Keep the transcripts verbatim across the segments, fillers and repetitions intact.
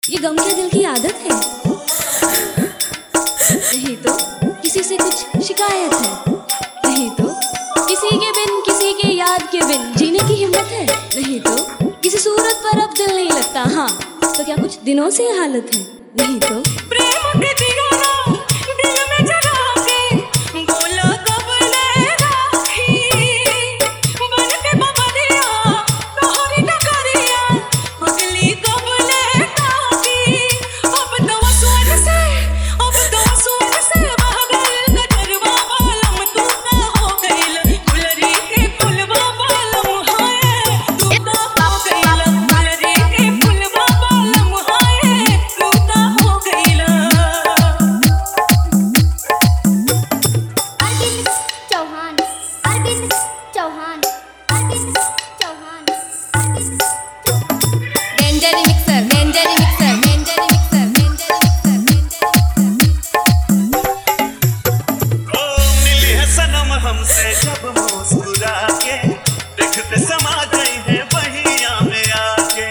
ये गम के दिल की आदत है, नहीं तो किसी से कुछ शिकायत है, नहीं तो किसी के बिन किसी के याद के बिन जीने की हिम्मत है, नहीं तो किसी सूरत पर अब दिल नहीं लगता। हाँ तो क्या कुछ दिनों से ये हालत है, नहीं तो प्रेम के दीवाना दिल में जगा के बोला कब ले राखी बन के बबरिया तोहरी नगरिया पगली कब ले ताकी। अब तो स्वर से अब तो स्वर से बहगल गजरवा बालम तू ना हो गइल गुलरी के फुलवा बालम हाय तू ना हो गइल गुलरी के फुलवा बालम हाय तू ना हो गइल। Arvind Chauhan Arvind Chauhan Arvind Chauhan Arvind danger mixer danger mixer danger mixer danger ओ मिली है सनम हमसे जब मुस्कुरा के देखते समा गई है बहिया में आके।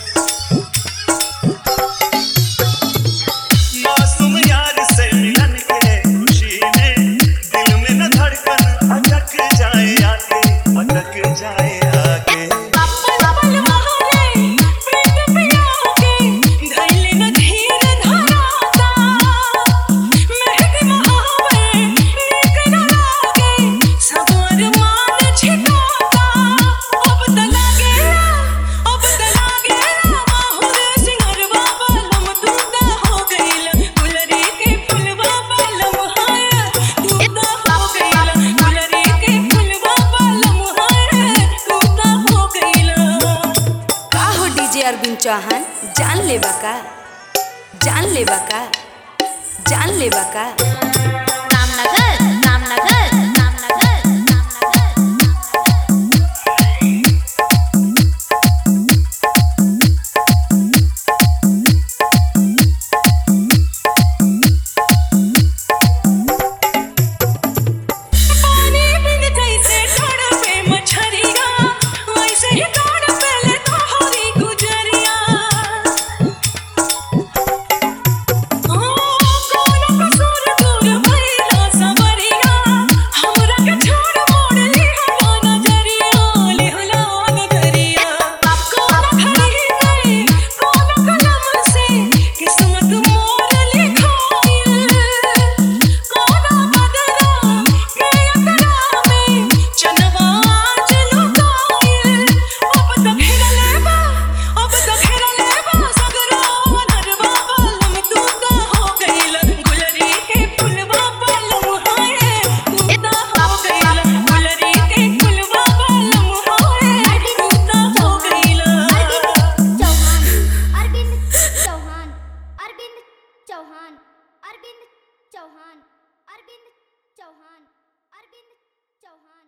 मासूम यार से मिलन के खुशी में दिल में न धड़कन अटक जाए आके अटक जाए आके। पल पल बहारे प्रीत पिया के धैले न धीर धराता महक महावे नीक न लागे सब अरमान छिटाता। अब त लागेला अब त लागेला माहुर सिंगरवा बालम तू ना हो गइल गुलरी के फुलवा बालम हाय तू ना हो गइल गुलरी के फुलवा बालम हाय तू ना हो गइल। का हो डीजे अरविंद चौहान जान लेबा का जान लेबा का जान लेबा का रामनगर रामनगर रामनगर पानी बिन जैसे तड़पे मछरिया वैसे ही तड़पे ले तोहरी गुजरिया। ओ कोनो कसूर दूर भइला सवरिया हमरा के छोड़ मोड़ लिहला नजरिया लिहला नजरिया। कोनो घड़ी गई कोनो कलम से किस्मत मोर लिखाइल कोनो बदला के अतरा में चनवा आज लुकाइल। अब तो घेरले बा अब तो घेरले बा सगरा नरवा बालम तू ना हो गइल गुलरी के फुलवा बालम हाय तू ना हो गइल गुलरी के फुलवा बालम हाय तू ना हो गइल। अरविंद चौहान अरविंद चौहान अरविंद चौहान अरविंद चौहान अरविंद चौहान अरविंद चौहान।